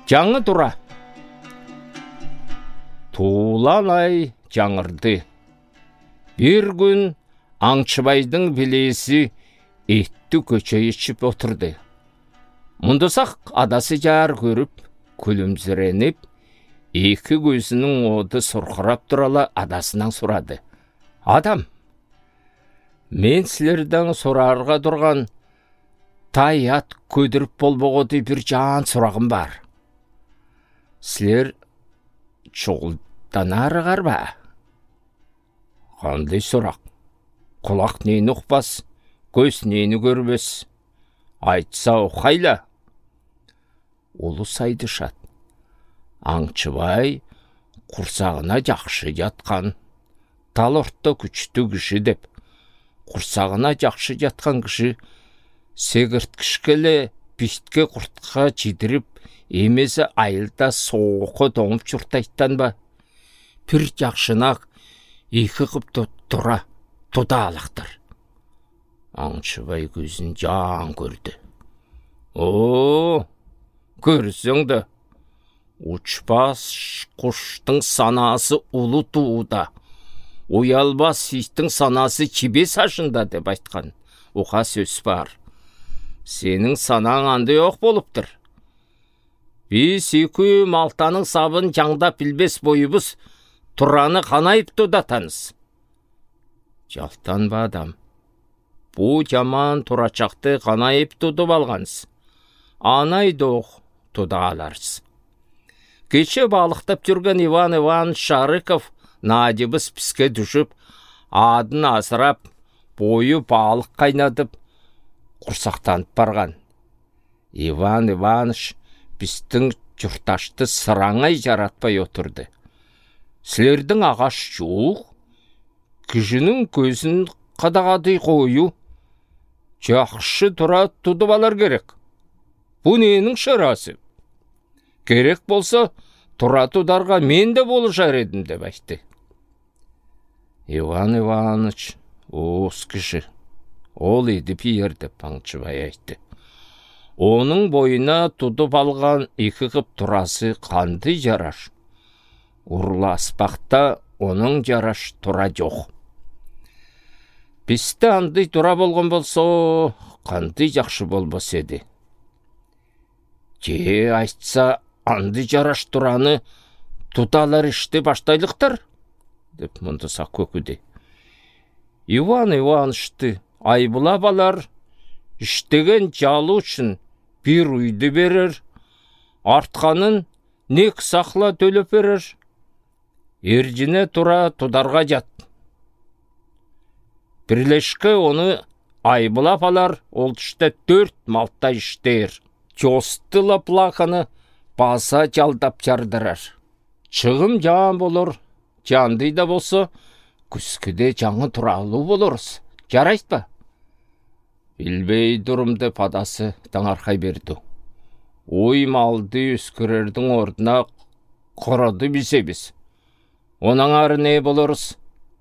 Жаңы тұра. Туылан ай жаңырды. Bir күн аңшыбайдың білесі етті көче ішіп отырды. Мұндысақ адасы жар көріп, күлімзіреніп, екі көзінің оды сұрқырап тұрала адасынан сұрады. Адам, мен сілердің сұрарға тұрған тай ат көдіріп болбоғыды бір жан сұрағым бар. Сілер чоғылданарығар ба? Қандай сұрақ? Құлақ нені ұқпас, көз нені көрбес? Айтса ұқайла. Олыс айды шат. Аңшыбай құрсағына жақшы жатқан, тал ортта күшті кіші деп, құрсағына жақшы жатқан кіші сегірткішкелі пистке құртқа жидіріп, емесі айылда соқы тоңып жүртайттан ба? Пір жақшынақ екі қып тұра, тұда алақтыр. Аңшыбай көзін жан көрді. О, көрсеңді, ұчпас құштың санасы ұлы тууда, ұялбас иттің санасы чебе сашында деп айтқан оқа сөз бар. Сенің санаң андай оқ болыптыр. Біз екі малтаның сабын жаңдап білбес бойыбыз тұраны қанайып тұдатаныз. Жалтанба адам. Бұ жаман тұрачақты қанайып тұдып алғаныз. Анайды оқ тұда аларыз. Кеше балықтап жүрген Иван Иванович Шарыков надебіз піске düşіп, адын асырап, бойы балық қайнадып, құрсақтанып барған. Иван Иванович біздің жұрташты сыраңай жаратпай отырды. Сілердің ағаш жоқ, кішінің көзін қадағады қою, жақшы тұра тұдып алар керек. Бұ ненің шарасы? Керек болса, тұра тұдарға мен де болышар едім деп айтты. Иван Иванович, оғыз кіші, ол еді пиер деп аңшыбай айтты. Оның бойына тұдып алған екі қып тұрасы қанды жараш. Ұрласпақта оның жараш тұра жоқ. Бізді андай тұра болған болса, қанды жақшы болбас еді. Же айтса, андай жараш тұраны тұталар ішті баштайлықтар, деп мұндыса көкіде. Иван Ивановичты айбыла балар, іштеген жалы үшін бір үйді берер, артқанын нек сақла төліп берер. Ержіне тұра тұдарға жат. Бірлешкі оны айбыла балар, ол ішті 4 малта іштер. Жостылы плақаны баса жалдап жардырар. Чығым жан болыр, жанды да болса, күскіде жаңы тұралу болырыз. Жарайт ба? Білбей дұрымды падасы таңарқай берді. Ой малды өскірердің ордына құрады бізебіз. Оның ары не болырыз?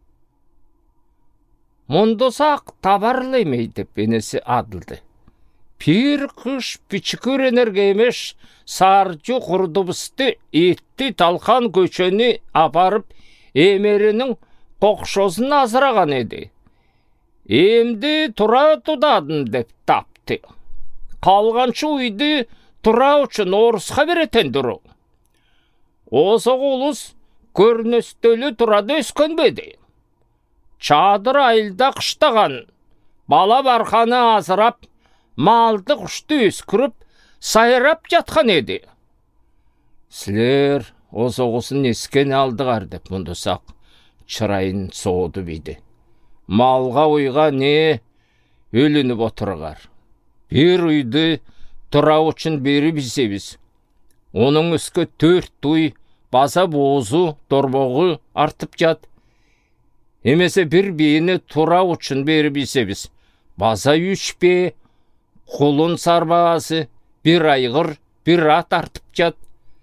Мұндысақ табарлаймай деп енесі адылды. Пир қыш пичкөр энерге емеш сарчу құрдыбысты етті талқан көчені апарып емерінің қоқшосын азыраған еді. Емді тұра тұдадын деп тапты. Қалғаншы үйді тұра үшін орысқа беретен дұру. Осы қолыз көрнестөлі тұрады өскенбеді. Чадыр айылда қыштаған, бала барқаны азырап, малды құшты өскіріп, сайрап жатқан еді. Сілер осы оғысын ескен алдығар деп мұндысақ чырайын соғды бейді. Малға ойға не өлініп отырғар. Bir үйді тұра үшін бері бізебіз. Оның үскі 4 үй баса бозу, торбоғы артып жат. Емесе бір бейіні тұра үшін бері бізебіз. Баса 3 бе, құлын сарбағасы, бір айғыр, бір ат артып жат.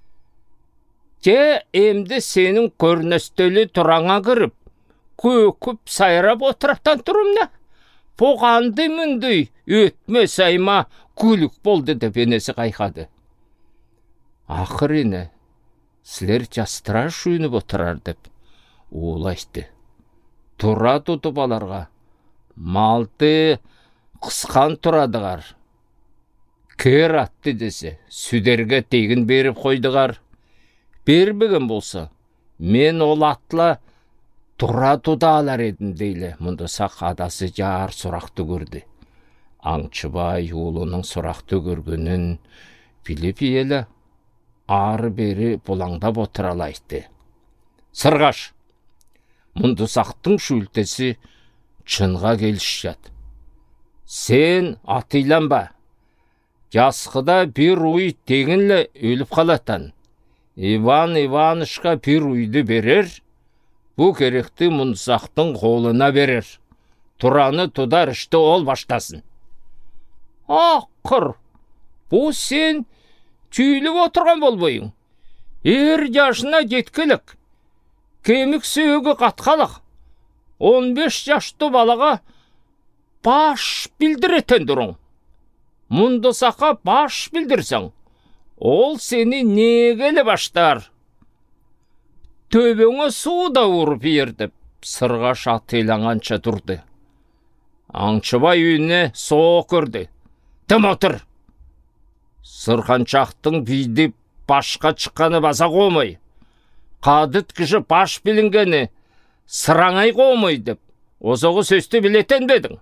Же емді сенің көрнестелі тұраңа кіріп, көкіп сайрап отырақтан тұрымна. Поғанды мүнді өтме сайма күлік болды деп енесі қайқады. Ақырыны, сілер жастыра шүйініп отырар деп улайды. Тұра тұтып аларға, малды қысқан тұрадығар. Кер атты десе, сүдерге тегін беріп қойдығар. Бербеген болса, мен ол атла тұра тұта алар едім дейлі. Мұндысақ адасы жар сұрақты көрді. Аңшыбай ұлының сұрақты көргенін біліп елі, ары бері бұлаңдап отыралайды. Сырғаш, Мұндысақтың шүлтесі чынға келішет. Сен атыйланба. Жасқыда бір уй тегінлі өліп қалатан. Иван Иванышқа бір уйды берер, бұ керекті Мұндысақтың қолына берер. Тұраны тұдар ішті ол баштасын. Ақыр, бұ сен түйіліп отырған болбойың. Ер жашына жеткілік. Кемік сөйгі қатқалық. 15 жашты балаға баш білдіретін дұрың. Мұндысаққа баш білдірсің. Ол сені негелі баштар. Төбеңі суда ұрып ердіп, сырғаш атыйланғанша тұрды. Аңшыбай үйіне соқ көрді. Тым отыр. Сырқаншақтың бейді башқа шыққаны баса қомай. Қадыт кіші баш білінгені сыраңай қомай деп, осығы сөзді білетен бедің.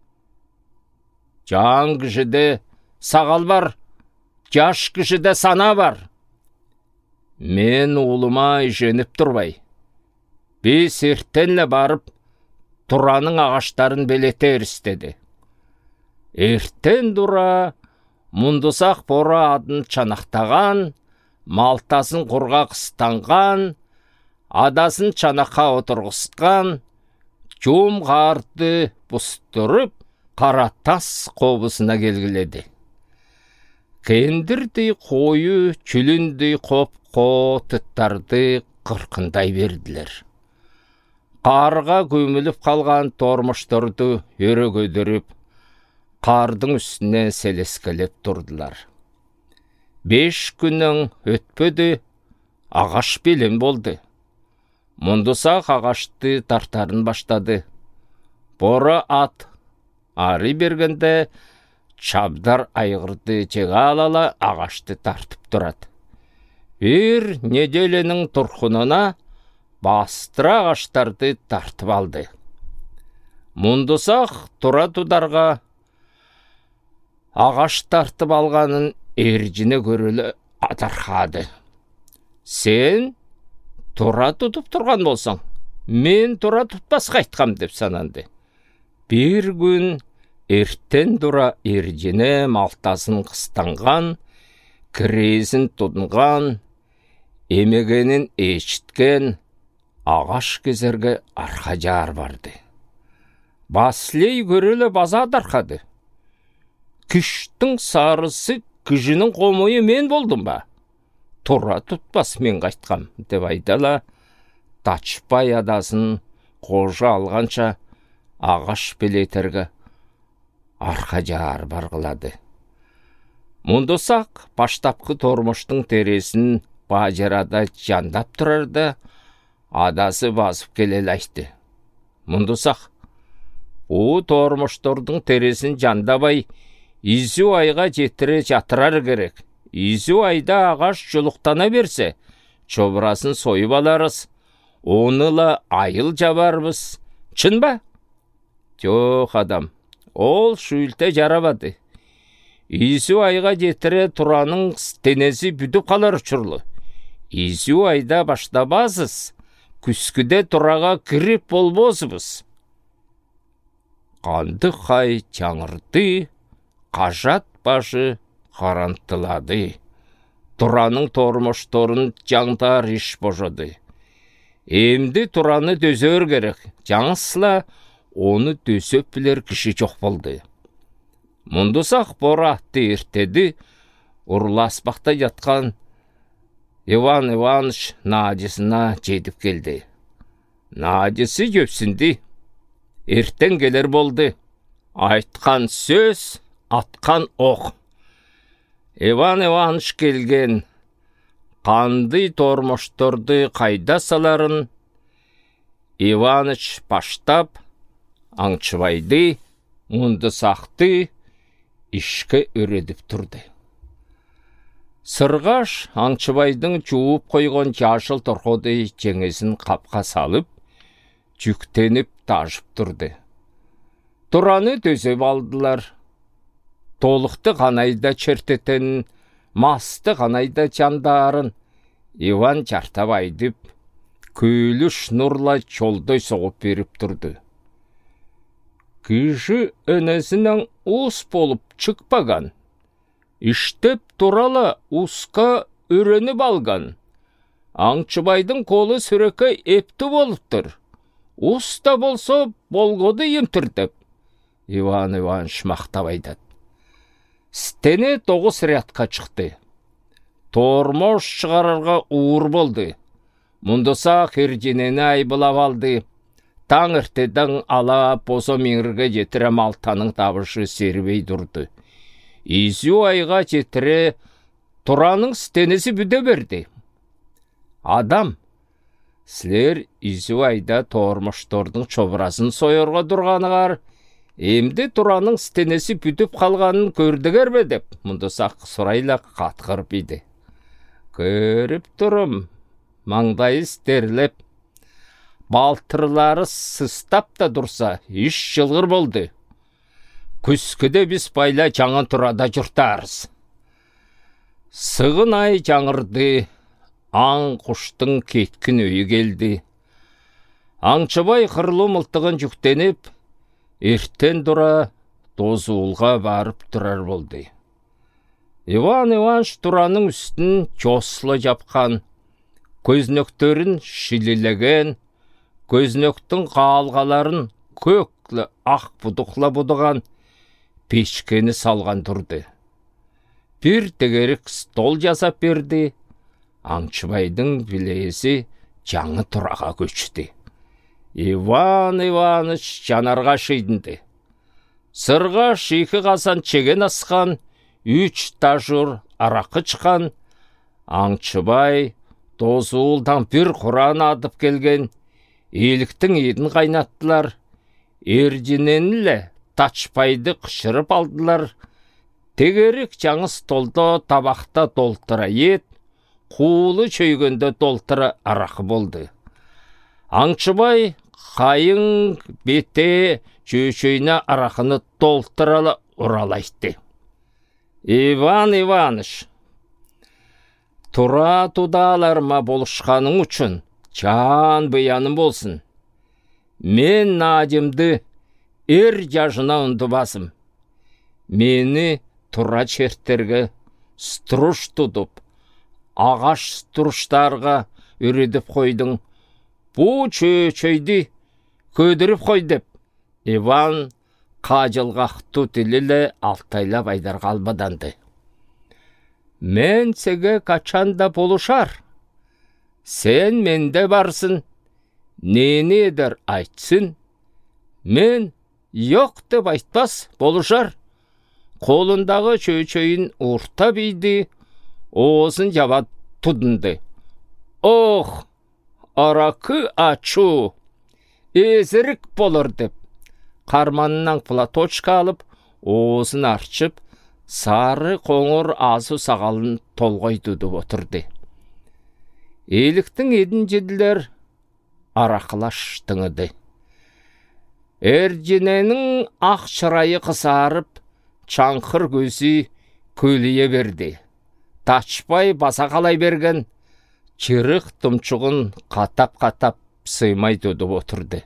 Жан кішіде сағал бар, жаш кішіде сана бар. Мен ұлыма женіп тұрбай. Бес ертенлі барып, Тұраның ағаштарын белетер істеді. Ертен тұра, Мұндысақ бора адын чанақтаған, малтасын құрға қыстанған, адасын чанаққа отырғысқан, жом қарды бұстырып, қара тас қобысына келгіледі. Кендірдей қойы, чүліндей қоп-қо тұттарды қырқындай берділер. Қарға көміліп қалған тормыштырды өрі көдіріп, қардың үстіне селескелеп тұрдылар. 5 күннің өтпеді, ағаш белем болды. Мұндысақ ағашты тартарын баштады. Бора ат ары бергенде, Чабдар айғырды жеға алала ағашты тартып тұрады. Bir неделенің тұрқынына бастыра ағаштарды тартып алды. Мұндысақ тұра тұдарға ағаш тартып алғанын ерджіне көрілі атарқады. Сен тұра тұтып тұрған болсаң, мен тұра тұтпасқа айтқам деп сананды. Bir күн ертен тұра ерджіне малтасын қыстанған, кірезін тұдынған, емегенін ешіткен ағаш кезерге арқа жар барды. Баслей көрілі база дарқады. Күштің сарысы күжінің қомойы мен болдым ба? Тұра тұтпас мен қайтқам, деп айдала, Тачпай адасын қожа алғанша ағаш белетерге арқа жар барғылады. Мұндысақ баштапқы тормыштың тересін бажырада жандап тұрарды, адасы басып келел айтты. Мұндысақ, о тормыштырдың тересін жандабай, изу айға жетіре жатырар керек. Изу айда ағаш жұлықтана берсе, чобырасын сойып аларыз, оныла айыл жабарбыз. Чын ба? Жоқ адам, ол шүйлте жарабады. Изу айға жетіре Тұраның денесі бүдіп қалар ұшырлы. Изу айда баштабазыз, күскіде Тұраға кіріп болбозбыз. Қанды қай жаңырды, қажат башы қарантылады. Тұраның тормышторын жаңдар еш божады. Емді Тұраны дөзөр керек, жаңысыла оны дөсөп білер кіші жоқ болды. Мұндысақ бора атты ертеді, ұрласпақта жатқан Иван Иваныч Надисына жетіп келді. Надисі көпсінді, ертен келер болды. Айтқан сөз, атқан оқ. Иван Иваныч келген, қандай тормошторды қайда саларын Иваныч баштап, Аңчыбайды, мұнды сақты ішкі үредіп тұрды. Сырғаш Аңчыбайдың жуып қойған жашыл торқоды жеңесін қапқа салып, жүктеніп тажып тұрды. Тұраны төзеп алдылар. Толықты қанайда чертетін, масты қанайда жандарын Иван жартап айдып, көйлі шнурла жолдай соғып беріп тұрды. Кіші өнесінің ұс болып шықпаған, іштеп туралы ұсқа үреніп алған. Аңчыбайдың қолы сүрекі епті болыптыр. Ұста болса болғоды емтірдіп. Иван Иванович мақтап айтады. Стене 9 рядқа шықты. Тормош шығарарға уыр болды. Мұндыса Ерденені айбылап алды. Таң ертеден ала позо меңірге жетірі малтаның табышы сербей тұрды. Изю айға жетірі Тұраның стенесі бүде берді. Адам, сілер изю айда тормоштордың чобырасын сойырға тұрғанығар, емді Тұраның стенесі бүтіп қалғанын көрдігер бе деп, мұндысақ сұрайла қатқыр бейді. Көріп тұрым, маңдайы стерлеп, балтырлары сыстап та тұрса, еш жылғыр болды. Күскіде біз байла жаңын тұрада жүртарыз. Сығын ай жаңырды, аң құштың кеткін өйі келді. Аңчыбай қырлы мұлтығын жүктеніп, ертен тұра дозуылға барып тұрар болды. Иван Иванович Тұраның үстін жослы жапқан, көзнөктерін шилелеген, көзнөктің қалғаларын көклі ақ бұдықла бұдыған пешкені салған тұрды. Bir тегерік стол жасап берді. Аңчыбайдың білесі жаңы тұраға көшті. Иван Иванович жанарға шейдінді. Сырға шейкі қасан чеген асқан, 3 тажур арақы чыққан. Аңчыбай дозуылдан бір құран адып келген. Еліктің етін қайнаттылар. Ердененілі тачпайды қышырып алдылар. Тегерік жаңы столда табақта толтыра ет, қулы чөйгенде толтыра арақы болды. Аңчыбай қайың бете чөйшөйіне арақыны толтыралы ұралайды. Иван Иванович, тұра тудаларыма болышқаның үшін жан бұяным болсын. Мен Надимді жажына ұнды басым. Мені тұра чертерге струш тұдып, ағаш струштарға үредіп қойдың. Бұ чөйді көдіріп қойдып. Иван қажылғақты тілілі алтайлап айдар қалбаданды. Мен сеге қачанда болушар. Сен менде барсын, нені едір айтсын. Мен yok деп айтпас болушар. Қолындағы чөйін ұрта бейді, оғысын жабат тұдынды. Ох, арақы ачу, езірік болыр деп. Қарманынан платочка алып, оғысын арчып, сары қоңыр азу сағалын толғай тұдып отырды. Еліктің едін жеділер арақылаштыңыды. Ердененің ақ шырайы қысарып, чаңқыр көзі көлие берді. Тачпай баса қалай берген, чырық тұмчығын қатап-қатап сыймай тұдып отырды.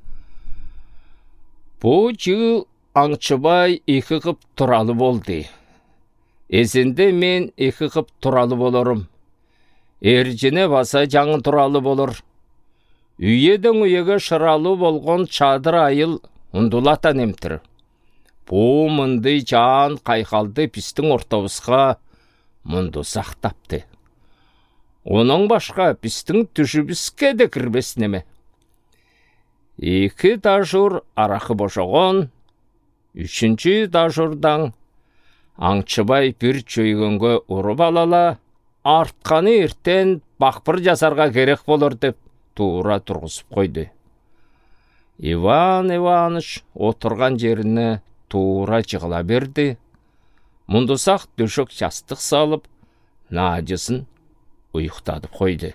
Бұл жыл Аңчыбай екі қып тұралы болды. Ezinde men екі қып тұралы болырым. Ержіне баса жаңы тұралы болыр. Үйедің үйеге шыралы болған чадыр айыл ұндулатан емтір. Бұ мұнды жан қайқалды пістің ортауысқа мұнды сақтапты. Оның башқа пістің түшібіске де кірбесінеме. Екі дажур арақы бошоғын, үшінші дажурдан Аңчыбай бір чөйгенге ұрып алала, артқаны ертен бақпыр жасарға керек болыр деп тура тұрғызып қойды. Иван Иваныч отырған жеріне тура жығыла берді. Мұндысақ дөшек жастық салып, Надясын ұйықтатып қойды.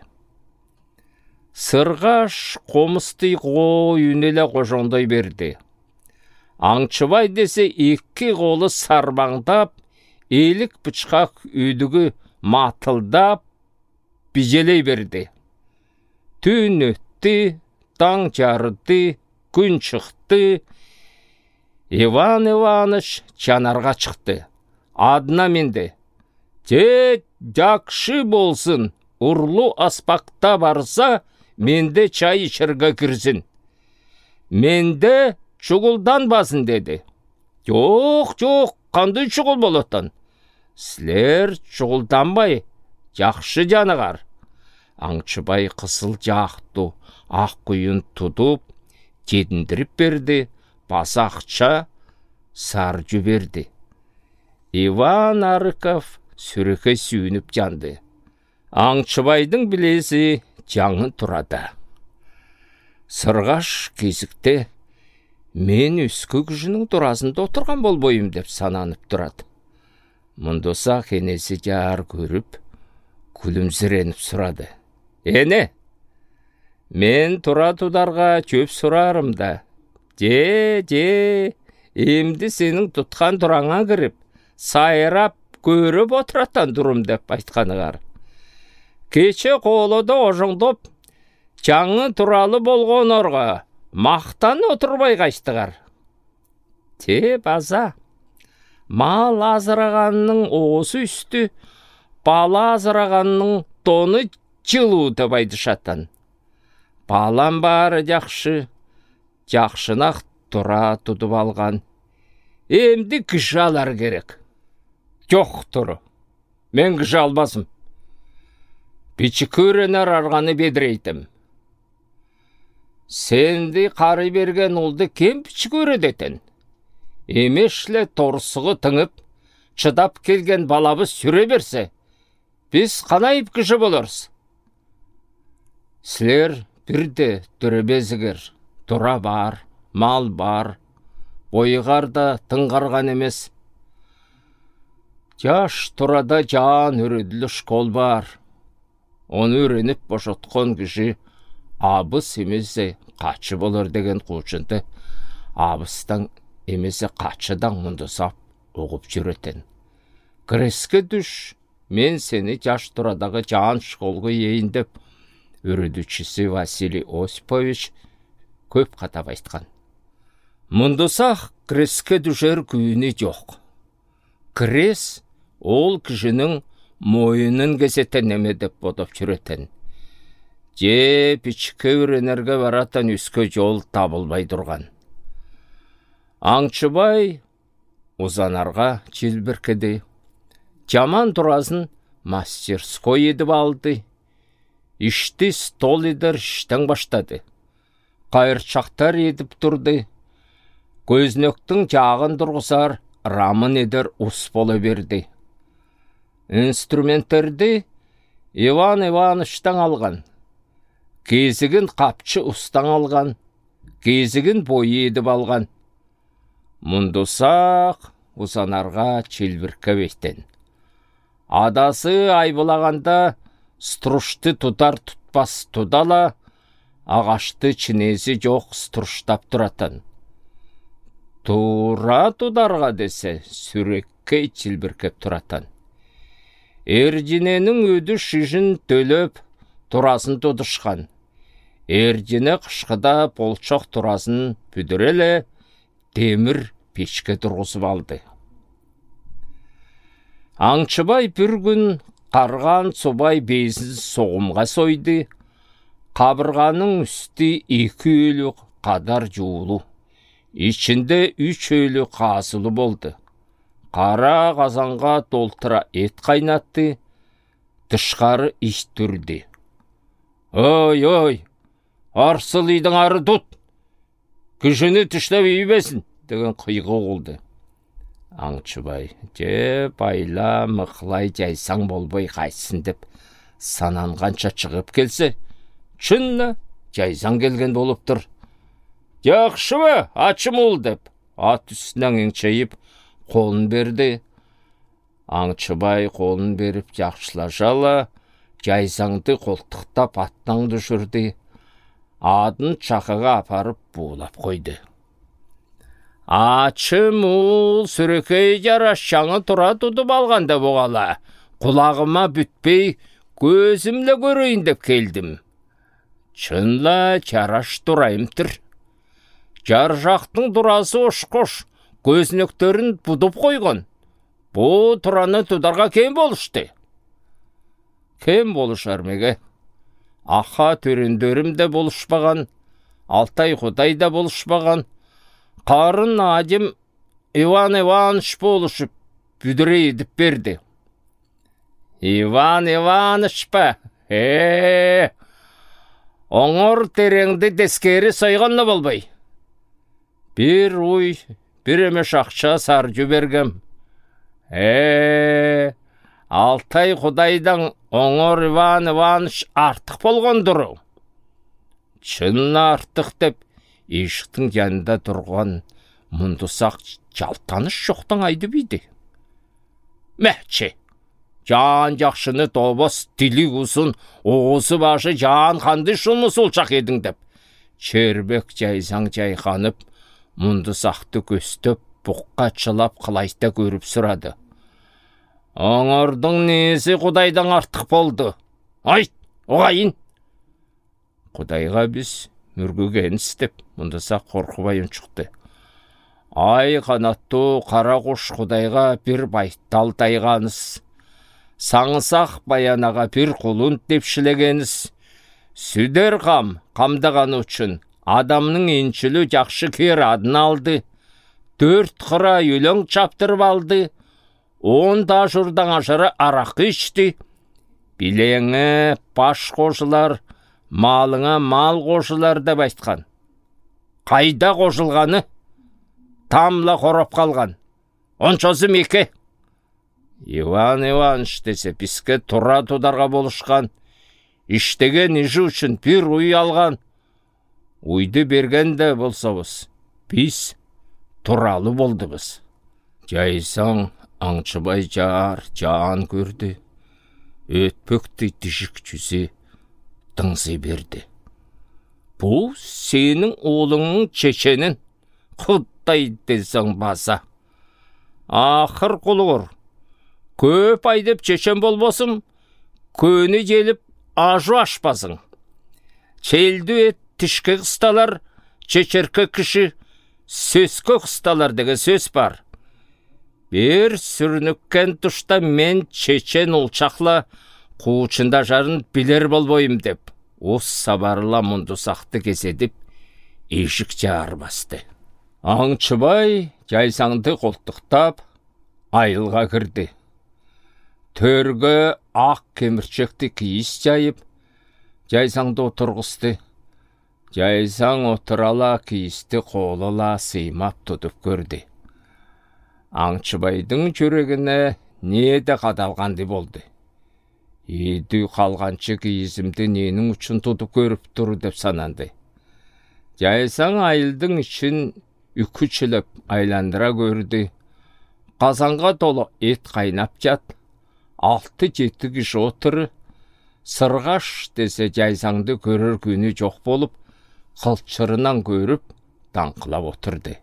Сырғаш қомысты қой үнелі қожоңдай берді. Аңшыбай десе екі қолы сарбаңдап, елік бычқақ үйдігі матылдап, бежелей берді. Түн өтті, таң жарыды, күн шықты. Иван Иваныч жанарға шықты. Адына менді. Жақшы болсын, ұрлы аспақта барса, менде чай ішірге кірсін. Менде шұғылдан басын деді. Жоқ, қандай шұғыл болаттан? Сілер шұғылданбай, жақшы жанығар. Аңшыбай қысыл жақты, ақ құйын тұтып, тедіндіріп берді, басы ақша сар жіберді. Иван Арыков сүреке сүйініп жанды. Аңшыбайдың білесі жаңы тұрады. Сырғаш кезікте, мен үскі күжінің тұрасында отырған болбойым деп сананып тұрады. Мұндоса кенесі жар көріп, күлімсіреніп сұрады. Ене, мен тұра тұдарға чөп сұрарым да. Емді сенің тұтқан тұраңа кіріп, сайрап көріп отыраттан дұрым деп айтқанығар. Кече қолыда ожыңдып, жаңы туралы болған орға, мақтан отырбай қайштығар. База, мал азырағанның оғысы үсті, бала азырағанның тоны жылу деп айдышаттан. Балам бары жақшынақ тұра тұтып алған. Емді кіші алар керек. Жоқ тұры, мен кіші албасым. Бичі көренер арғаны бедірейтім. Сенді қары берген олды кем бичі көредетін. Емешле торсығы тыңып, чыдап келген балабыз сүре берсе, біз қанайып кіші боларыз. Сілер бірде дүребезігер, тұра бар, мал бар, бойығар да тыңғарған емес. Жаш тұрада жан үріділі школ бар. Оны үреніп бошотқан кіші абыс емесе қачы болыр деген қучынды абыстан емесе қачыдан мұнды сап оғып жүретін. Креске дүш, мен сені жаш тұрадағы жан школғы ейін деп үрідүчісі Василий Осипович көп қатап айтқан. Мұндысақ креске дүшер күйіні жоқ. Крес ол кішінің мойынын кесеттен неме деп бодып жүретін. Пичке үренерге бараттан үске жол табылбай тұрған. Аңшыбай ұзанарға челбіркеді. Жаман тұрасын мастерской едіп алды. Ішті стол едір іштен баштады. Қайырчақтар едіп тұрды. Көзнөктің жағын тұрғысар рамын едір ұс бола берді. Инструменттерді Иван Иваныштан алған. Кезігін қапчы ұстан алған. Кезігін бойы едіп алған. Мұндысақ ұзанарға челбіркі бейтен. Адасы айбылағанда струшты тұтар тұтпас тұдала, ағашты чинezi жоқ струштап тұратын. Тура тұдарға десе сүрекке челбіркеп тұратын. Ердиненің өді шижін төліп тұрасын тұдышқан. Ердине қышқыда болчақ тұрасын бүдірелі темір пешке тұрғызып алды. Аңшыбай бір күн қарған собай бейсін соғымға сойды. Қабырғаның үсті 2 өлі қадар жуылу. Ішінде 3 өлі қасылы болды. Қара қазанға толтыра ет қайнатты. Тышқары іш түрді. Ой, арсыл үйдің ары тұт. Күшіні түштеп үйбесін, деген қиғы олды. Аңшыбай, байла мықлай жайсаң болбай қайтсын деп сананғанша шығып келсе, чынна жайсаң келген болып тұр. Жақшы ба, ачым ол деп, ат үстінен еңшейіп қолын берді. Аңшыбай қолын беріп жақшылажала, жайсаңды қолтықтап аттан düşірді. Адын чақыға апарып буылап қойды. Ачым ол сүрекей жараш жаңы тұра тұтып алғанда боғала, құлағыма бүтпей көзімлі көрейін деп келдім. Чынла жараш тұрайым тұр. Жар жақтың тұрасы ош-қош, көзнектерін бұдып қойған. Бұ тұраны тұдарға кем болышты. Кем болышар меге? Аха төрендерім де болышпаған, Алтай Құдай да болышпаған, қарын адым Иван Иваныч болышып, бүдіре едіп берді. Иван Иваныч па? Оңыр тереңді дескері сайғанна болбай. Bir uy, bir emeş ақша сар жүбергем. Алтай Құдайдан оңыр Иван Иваныч артық болған дұру. Чынна артық деп, ешіктің жанында тұрған мұндысақ жалтаныш жоқтың айды бейді. Мәтші, жан жақшыны тобас, дилі ұсын, оғысы башы жан қанды шылмы солчақ едің деп. Чербек жайсаң жайқанып, мұндысақты көстіп, бұққа чылап қылайта көріп сұрады. Оңырдың несі Құдайдан артық болды? Айт, оғайын! Құдайға біз мүргіген істеп, мұндаса қорқыбайын шықты. Ай қанатты қара құш Құдайға бір байтал тайғаныз. Саңысақ баянаға бір құлын депшілегеніз. Сүдер қамдаған үшін адамның еншілі жақшы кер адын алды. 4 қыра өлің чаптырып алды. 10 жұрдан ашыры арақ ішті. Білеңі баш қошылар, малыңа мал қошылар деп айтқан. Қайда қошылғаны? Тамла қорап қалған. Оншасы меке. Иван Иваныч десе, бізге тұра тұдарға болышқан. Іштеген ежі үшін бір уй алған. Уйды бергенде болсабыз, біз туралы болды біз. Жайсаң Аңшыбай жан көрді. Өтпөкті тішік жүзі дыңсы берді. Бұл сенің олыңның чеченін Құдай десің баса. Ақыр құлығыр, көп айдып чечен болбосым, көні желіп ажу ашпасың. Челді ет тішкі қысталар, чечеркі кіші, сөзкі қысталар деген сөз бар. Bir сүрініккен тұшта мен чечен ұлчақла қуычында жарын білер болбойым деп, ос сабарыла мұндысақты кеседіп, ешік жар басты. Аңшыбай жайсаңды қолтықтап, айылға кірді. Төргі ақ кемірчекті киіз жайып, жайсаңды отырғысты. Жайсаң отырала киізді қолыла сыймап тұтып көрді. Аңшыбайдың жүрегіне неде қадалғанды болды. Еді қалғанчы киізімді ненің үшін тұтып көріп тұр деп сананды. Жайсаң айылдың үшін үкічіліп айландыра көрді. Қазанға толы ет қайнап жат, 6-7 кіші отыры. Сырғаш десе жайсаңды көрір күні жоқ болып, қылчырынан көріп, таңқылап отырды.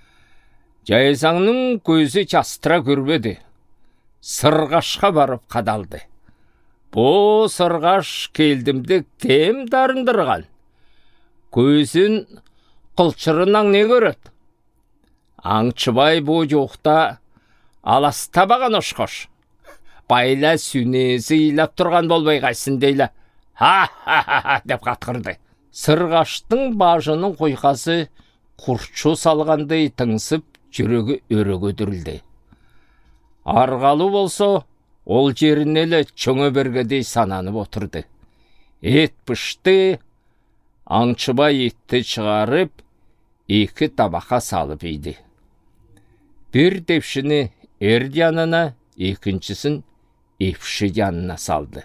Жайсаңның көзі жастыра көрбеді. Сырғашқа барып қадалды. Бұ сырғаш келдімді кем дарындырған? Көзін қылчырынан не көреді? Аңшыбай бұ жоқта аластабаған ошқош. Байла сүнезі илап тұрған болбай қайсын дейлі. Ха-ха-ха деп қатқырды. Сырғаштың бажының қойқасы құрчу салғандай тыңсып, жүрегі өрігі дүрілді. Арғалы болса, ол жерінелі чөңі бергедей сананып отырды. Ет пішті, Аңшыбай етті шығарып, 2 табақа салып ейді. Bir tепшіні ер yanına, екіншісін епші yanına салды.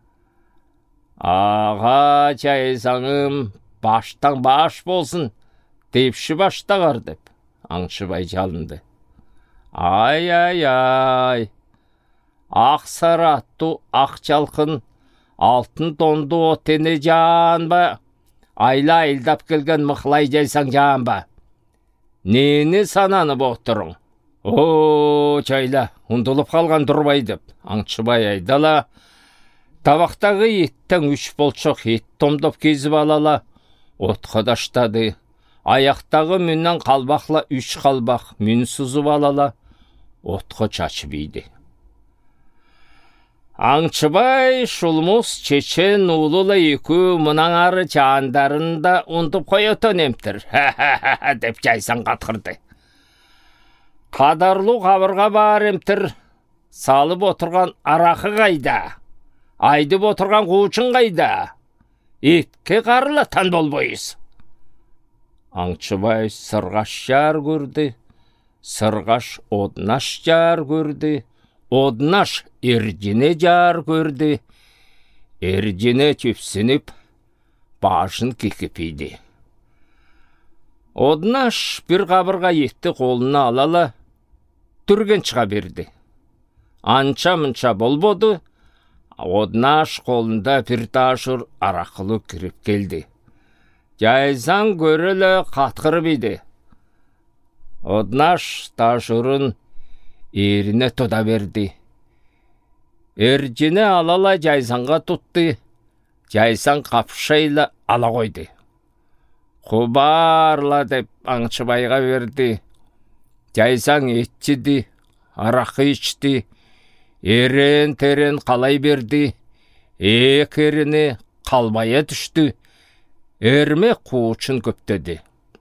Аға Жайсаңым, баштан баш болсын, тепші баштағар деп, Аңшыбай жалынды. Ай, ақ сары атту, ақ жалқын, алтын тонды отене жан ба, айла айылдап келген Мықлай Жайсаң жан ба. Нені сананып отырың? О, жайла, ұндылып қалған тұрбай деп, Аңшыбай айдала, табақтағы еттен 3 болшық ет томдап кезіп алала, отқа даштады. Аяқтағы мүннен қалбақла 3 қалбақ мүн сызып алала, отқа чачып ейді. Аңшыбай шулмус чечен улылы екі мұнан ары жандарында ұндып қойытын емтір, деп Жайсаң қатқырды. Қадарлы қабырға бар емтір, салып отырған арақы қайда, айдып отырған қуышын қайда, етке қарылы тан болбойыз. Аңшыбай сырғаш жар көрді, сырғаш однаш жар көрді, однаш ердене жар көрді, ердене тепсініп, башын кекепейді. Однаш бір қабырға етті қолына алала, түрген шыға берді. Анша-мұнша болбоды, Однаш қолында бір ташыр арақылы кіріп келді. Жайсаң көрілі қатқырып еді. Однаш ташырын еріне тұда берді. Ердене алала Жайсаңға тұтты. Жайсаң қапшайлы ала қойды. Құбарла деп Аңшыбайға берді. Жайсаң етчіді, арақы ішті, ерен-терен қалай берді. Еріне қалбая түшті. Ерме қуышын көптеді.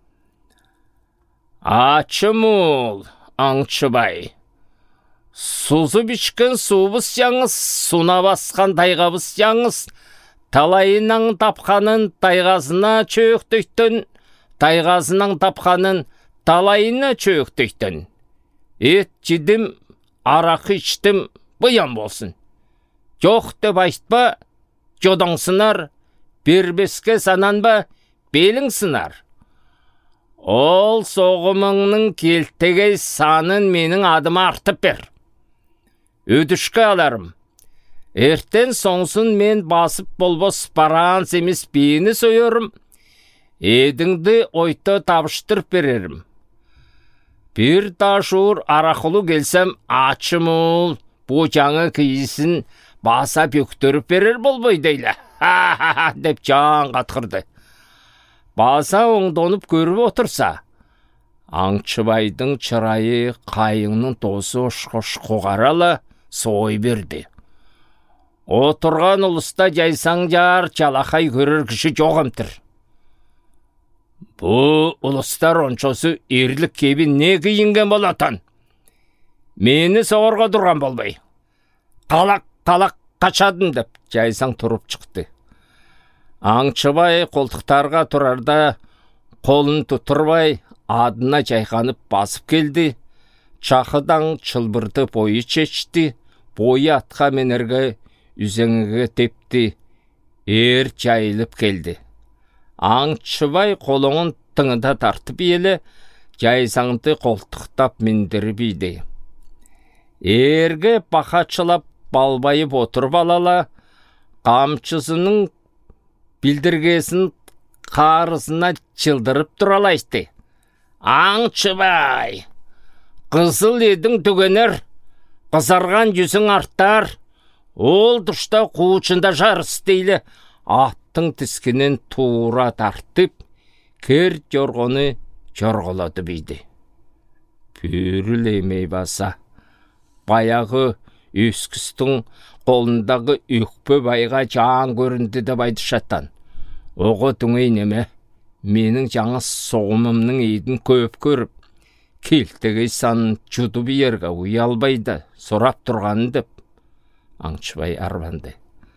Ачымыл, Аңшыбай. Сузып ішкен суыбыз яңыз, суна басқан тайғабыз яңыз. Талайының тапқанын тайғазына чөктійтін, тайғазының тапқанын талайына чөктійтін. Ет жедім, арақы іштім, бұян болсын. Жоқ деп айтпа, жодаң сынар, бербеске сананба, белің сынар. Ол соғымыңның келтегей санын менің адыма артып бер. Өдішке аларым. Ертен соңсын мен басып болбос паранс емес бейіні сөйерім. Едіңді ойты табыштырып берерім. Bir taşur araqulu gelsem açımıl, bu жаңы киісін баса бөктіріп берер болбой дейлі. Ха-ха-ха деп жан қатқырды. Баса оңдонып көріп отырса, Аңшыбайдың чырайы қайыңның тосы ұшқыш қоғаралы сой берді. Отырған ұлыста Жайсаң жар жалақай көрір кіші жоғымтыр. Бұл ұлыстар оншосы ерлік кебі не киінген болатын? Мені соғырға тұрған болбай. Қалақ қачадым деп Жайсаң тұрып шықты. Аңшыбай қолтықтарға тұрарда қолын тұтырбай адына жайқанып басып келді. Чақыдан чылбырды бойы чечті, бойы атқа менерге үзеңіге тепті. Жайылып келді. Аңшыбай қолыңын тыңыда тартып елі, Жайсаңды қолтықтап міндіріп еді. Ерге бақачылап балбайып отырып алала, қамшысының білдіргесін қарысына чылдырып тұралайсты. Аңшыбай, қызыл едің түгенер, қызарған жүзің арттар, ол дұшта қуычында жарыс дейлі, аттың тіскінен тура тартып, кер жорғыны жорғылады бейді. Пүрілемей баса, баяғы өскістің қолындағы өкпі байға жан көрінді деп айды шаттан. Оғы түңей неме, менің жаңа соғымымның ейдің көп көріп, келтегі санын жұды биерге ұялбайды, сұрап тұрғаны деп, Аңшыбай арбанды.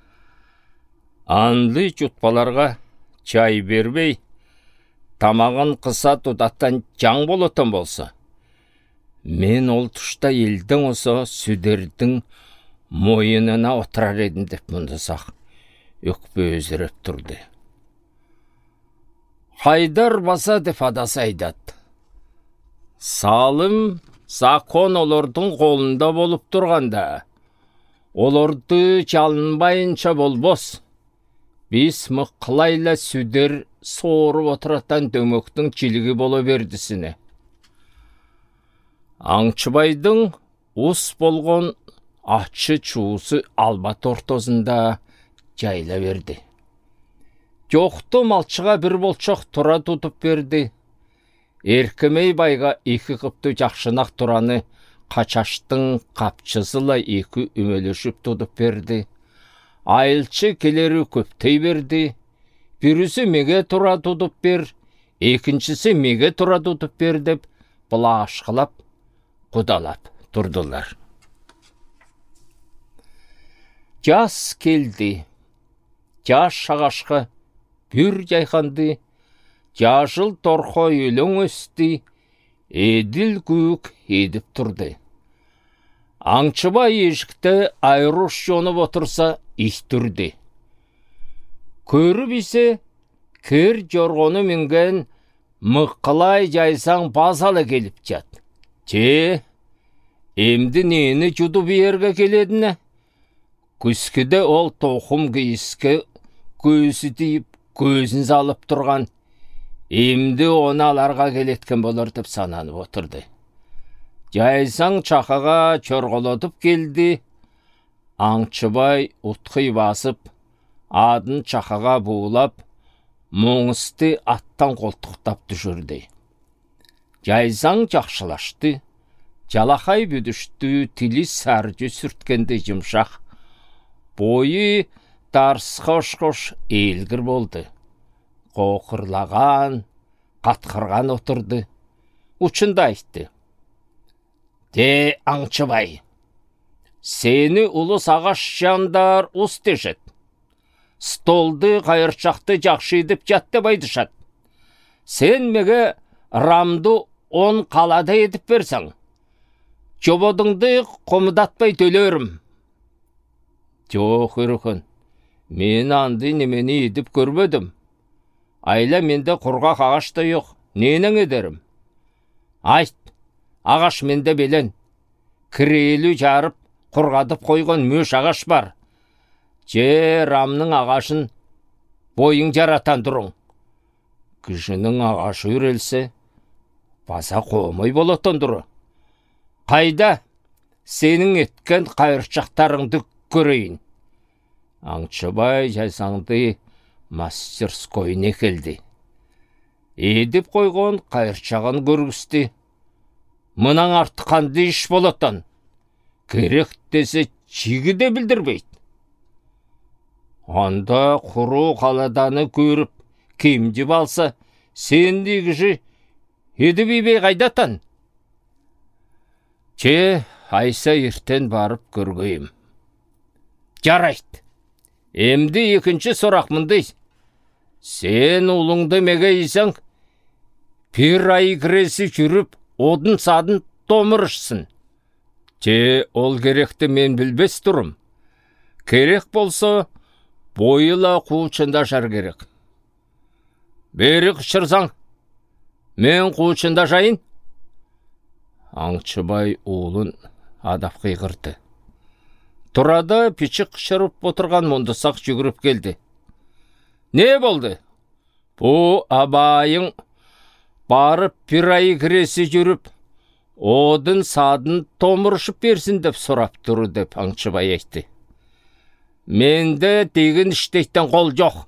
Анлы жұтпаларға чай бербей, тамағын қыса тұдаттан жаң болатын болса, Мен ол тұшта елдің осы сүдердің мойынына отырар едім деп мұндасақ өкпе өзіреп тұрды. Хайдар баса деп адасы айдады. Салым, закон олардың қолында болып тұрғанда, оларды жалынбайынша болбос. Біз мұққылайла сүдер соғырып отыратан дөмөктің жилігі бола бердісіне. Аңшыбайдың ұс болған ачы чуысы албат ортозында жайла берді. Жоқты малшыға бір болчақ тұра тұтып берді. Еркімей байға екі қыпты жақшынақ тұраны қачаштың қапчызыла екі үмелешіп тұтып берді. Айылчы келері көптей берді. Бірісі меге тұра тұтып бер, екіншісі меге тұра тұтып бер деп бұла ашқылап, құдалап тұрдылар. Жас келді. Жас шағашқа бүр жайқанды. Жашыл торқа өлің өсті. Еділ күйік едіп тұрды. Аңшыбай ешікті айруш жонып отырса истүрді. Көріп исе, кір жорғоны мінген мұққылай жайсаң базалы келіп жат. Емді нені жұды берге келедіне? Күскіде ол тоқым кейіске көзі дейіп, көзін залып тұрған. Емді оны аларға келеткен болар деп сананып отырды. Жайсаң чақаға чорғолатып келді. Аңшыбай ұтқи басып, адын чақаға буылап, мұңысты аттан қолтықтап düşірді. Жайсаң жақшылашты, жалақай бүдішті, тілі сәрді сүрткенде жымшақ. Бойы дарсқош-қош елгір болды. Қоқырлаған, қатқырған отырды. Учында айтты. Аңшыбай, сені ұлыс ағаш жандар ұсты жет. Столды қайырчақты жақшы едіп жатты байдышат. Сен меге рамды 10 қалада едіп берсің. Жободыңды қомыдатпай төлерім. Жоқ өрікін, мен анды немені едіп көрмедім. Айла менде құрғақ ағашта жоқ, ненің едерім? Айт, ағаш менде белен. Кірелі жарып, құрғадып қойған мөш ағаш бар. Рамның ағашын бойың жаратан тұрың. Кішінің ағашы үрелсе, баса қомай болатын тұры. Қайда, сенің еткен қайыршақтарыңды көрейін. Аңшыбай жайсаңды мастерскойне келді. Едіп қойған қайыршағын көргісті. Мұнан артықанды іш болатын. Керек десе чигі де білдірбейді. Анда құру қаладаны көріп, кемді балса, сендегіші едіп қайдатан. Айса ертен барып көргейім. Жарайт. Емді екінші сұрақ мұндай. Сен ұлыңды меге исің, бір ай кіресі жүріп, одын садын томырышсын. Ол керекті мен білбес тұрым. Керек болса, бойыла қуычында жар керек. Бері қышырсаң, мен қуычында жайын. Аңшыбай ұлын адап қиғырды. Тұрада пичік қышырып отырған мұндысақ жүгіріп келді. Не болды? Бұ абайың барып бір ай кіресі жүріп, одын садын томырышып берсін деп сұрап тұру деп Аңшыбай айтты. Менде деген іштейттен қол жоқ.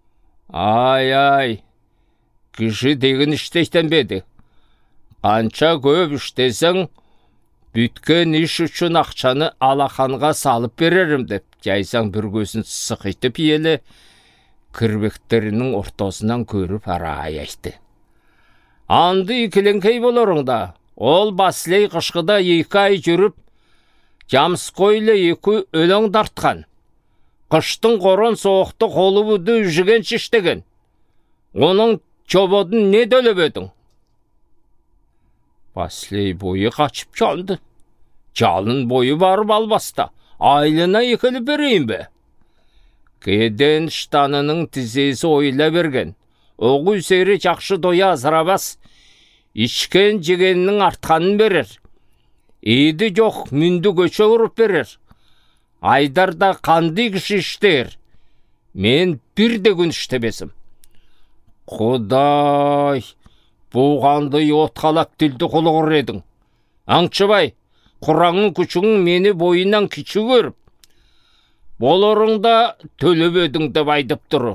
Ай, кіші деген іштейттен беді. Қанша көп іштесің, бүткен іш үшін ақшаны алақанға салып берерім деп, жайсаң бір көзін сықайтып елі, кірбектерінің ортасынан көріп арай айтты. Анды икіленкей боларыңда, ол баслей қышқыда 2 ай жүріп, жамсқойлы 2 өлің дартқан. Қыштың қорын соқты қолы бұды үжіген шіштеген. Оның чободын не дөліп өдің? Баслей бойы қачып жалды. Жалын бойы барып албаста, айлына екілі берейін бе? Кеден штанының тізесі ойла берген. Оғы сері жақшы доя азырабас. Ичкен жегеннің артқанын берер. Ейді жоқ мүнді көші ұрып берер. Айдарда қанды кіші іштер. Мен бірде күн іштебесім. Құдай, бұғанды отқалап тілді құлы құр едің. Аңшыбай, құраңын күшіңін мені бойынан кіші көріп. Болырыңда төліп өдің деп айдып тұры.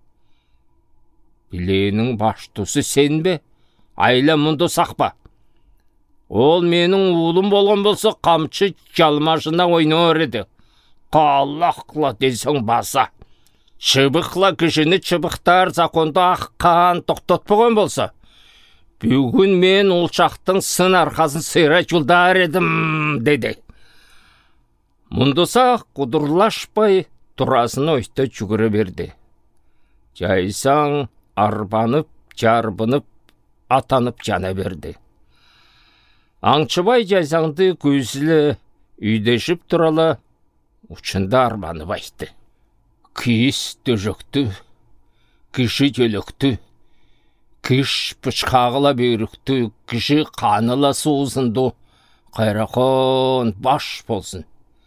Біленің баштусы сен бе? Айла мұнды сақпа. Ол менің ұлым болған болса, қамчы жалмашына ойнар еді. Қалақла десің баса. Шыбықла кішіні шыбықтар законды аққан тоқтатпаған болса. Бүгін мен ұлшақтың сын арқасын сыйра жылдар едім, деді. Мұндыса құдырлашпай тұрасын ойта жүгіре берді. Жайсаң арбанып, жарбынып, атанып жана берді. Аңшыбай жайсаңды көзілі үйдешіп тұралы, ұшында арбанып айтты. Киіз дөжөкті, кіші жөлөкті, кіш пұшқағыла бүйрікті, кіші қаныла суызынды, қайрақон баш болсын.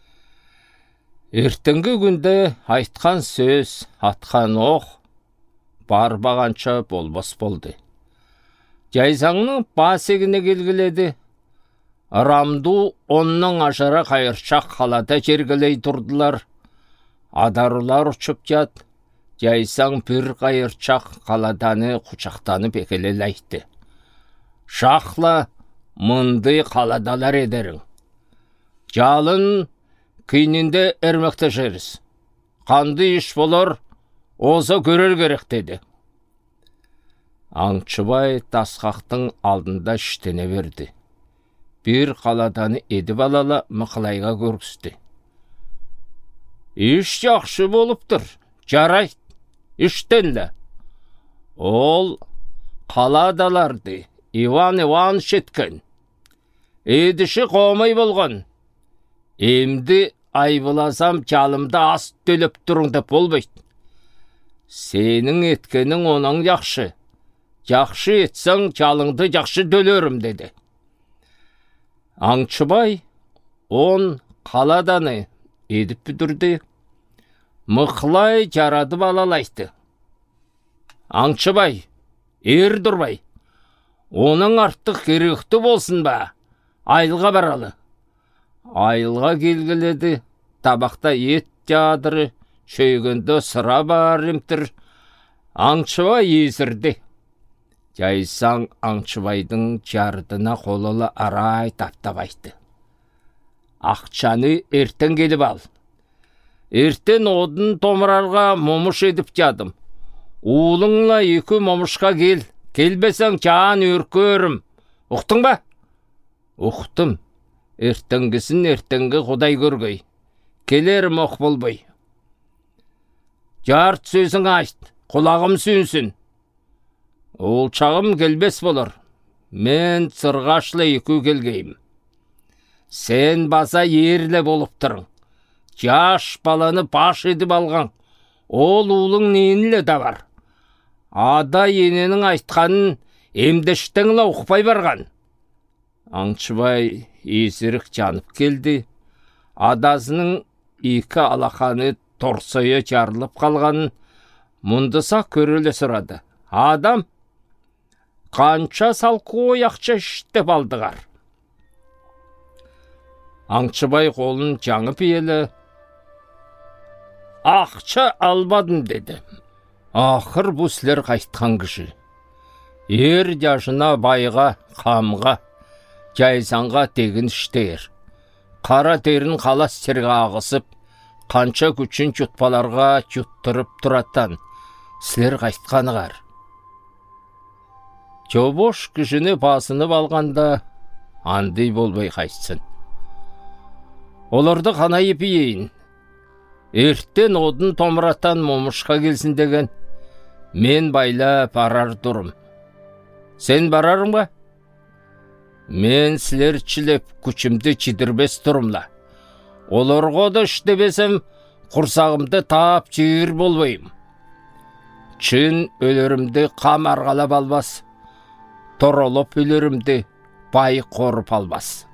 Ертеңгі күнде айтқан сөз, атқан оқ, барбағанша болбас болды. Жайсаңның басегіне келгіледі. Рамду онның ажара қайыршақ қалада жергілей тұрдылар. Адарулар ұшып жат. Жайсаң бір қайыршақ қаладаны құшақтанып екелел айтты. Шақла мұнды қаладалар едерің. Жалын кейнінде әрмекті жеріз. Қанды іш болар, оза көрер керек деді. Аңшыбай тасқақтың алдында іштене берді. Bir қаладаны едіп алала мұқылайға көргісті. Іш жақшы болып тұр, жарайт, іштенлі. Ол қаладаларды Иван шеткен. Едіші қомай болған. Емді айбыласам жалымда ас төліп тұрыңды болбайд. Сенің еткенің оның жақшы. Жақшы етсің жалыңды жақшы төлерім, деді. Аңшыбай он қаладаны едіп бүдірді. Мұқлай жарады балалайды. Аңшыбай, ердұрбай, оның артық керекті болсын ба, айылға баралы. Айылға келгіледі, табақта ет жадыры, шөйгенді sıra бар емтір. Аңшыбай езірді. Жайсаң Аңшыбайдың жардына қолылы арай таптабайды. Ақшаны ертен келіп ал. Ертен одын томырарға момыш едіп жадым. Уылыңла екі момышқа кел. Келбесең жан өркөрім. Ұқтың ба? Ұқтым. Ертенгісін ертенгі құдай көргей. Келерім оқ болбай. Жарт сөзің айт. Құлағым сүйінсін. Ол чағым келбес болыр. Мен сырғашлы екі келгейім. Сен баса ерлі болып тұрың. Жаш баланы баш едіп алған. Ол ұлың нейінлі да бар. Ада ененің айтқанын емдештіңлі ұқпай барған. Аңшыбай есірік жанып келді. Адасының екі алақаны торсойы жарылып қалғанын мұндыса көрілі сұрады. Адам, қанша салқы ақша іштеп алдығар. Аңшыбай қолын жаңып елі. Ақша албадым, деді. Ақыр бұл сілер қайтқан кіші. Ер жашына байға, қамға, жайсанға тегін іштер. Қара терін қалас терге ағысып, қанша күшін жұтпаларға жұттырып тұраттан, сілер қайтқанығар. Жобош кішіні басынып алғанда, андай болбай қайтсын. Оларды қана епейін. Ертен одын томыраттан момышқа келсін деген, мен байла барар тұрым. Сен барарың ба? Мен сілер чілеп күчімді чидірбес тұрымла. Оларға да іштебесем, құрсағымды тап жегір болбайым. Чын өлерімді қам арғалап албас, торолып өлерімді бай қорып албас.